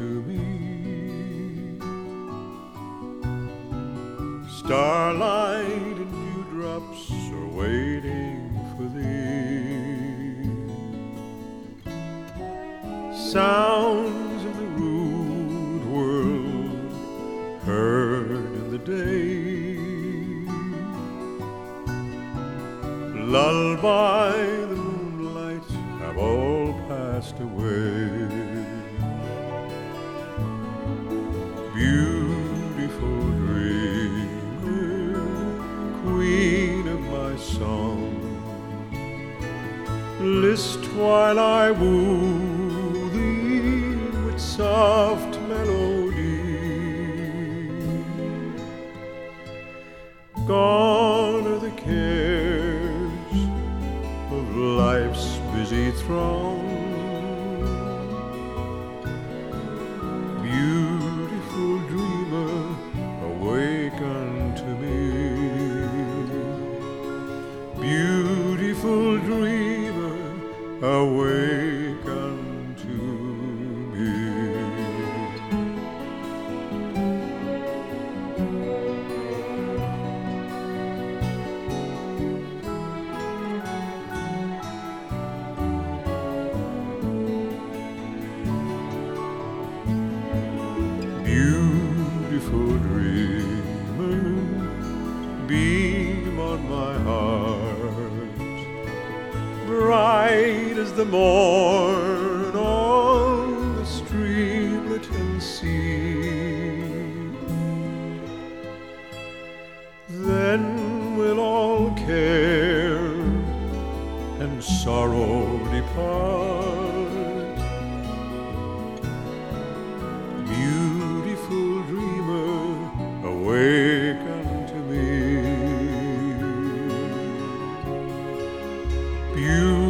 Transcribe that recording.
to me. Starlight and dewdrops are waiting for thee. Sounds of the rude world heard in the day, lulled by the moonlight, have all passed away. Beautiful dreamer, queen of my song, list while I woo thee with soft melody. Gone are the cares of life's busy throng. Beautiful dreamer, awake unto me. Beautiful dreamer, awake unto me. Beautiful dreamer, beam on my heart, bright as the morn on the streamlet and sea. Then will all care and sorrow depart. Beautiful dreamer, awake unto me. Beautiful